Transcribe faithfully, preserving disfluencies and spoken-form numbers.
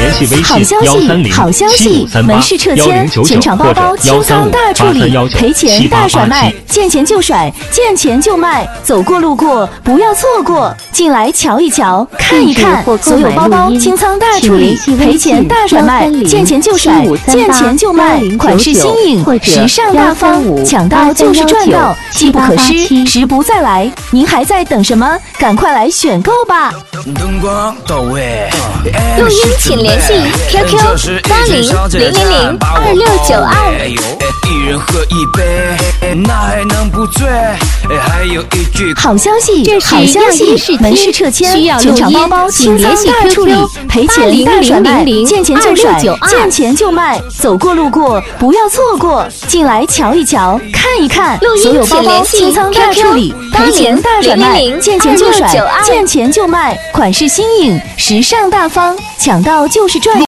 联系微信幺三零七五三八幺零九九或者幺三五八三幺九七八八七。 见钱就甩，见钱就卖，走过路过不要错过，进来瞧一瞧，看一看，所有包包清仓大处理，赔钱大甩卖，见钱就甩，见钱就卖，款式新颖，时尚大方，抢到就是赚到，机不可失，时不再来，您还在等什么？赶快来选购吧！ 录音请联系 Q Q 八零零零零二六九二。 一人喝一杯，那还能不醉？还有一句好消息，好消息！门市撤迁，全场包包清仓大处理，赔钱大甩卖，见钱就甩，见钱就卖，走过路过不要错过，进来瞧一瞧，看一看，所有包包清仓大处理，赔钱大甩卖，见钱就甩，见钱就卖，款式新颖，时尚大方，抢到就是赚。